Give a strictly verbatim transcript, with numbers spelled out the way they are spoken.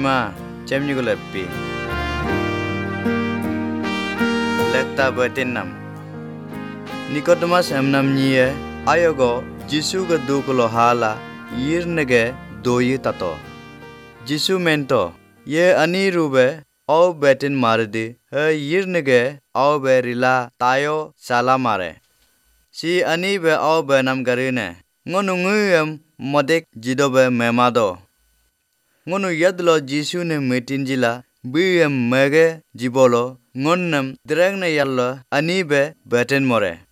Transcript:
ma chem ni gule pi. Lekta betinam. Nicodemus emnam niye ayogo Jisu ga dukulo hala yir nege doyi tato. Jisu mento ye ani rube au betin mardi he yir nege au be rila tayo sala mare. Si ani be au be nam garine. Ngonu nguyem modek jidobe memado. Ngonu yadlo Jisu ne metinjila biyem mege jibolo ngonnem dreng ne yallo ani be betin more.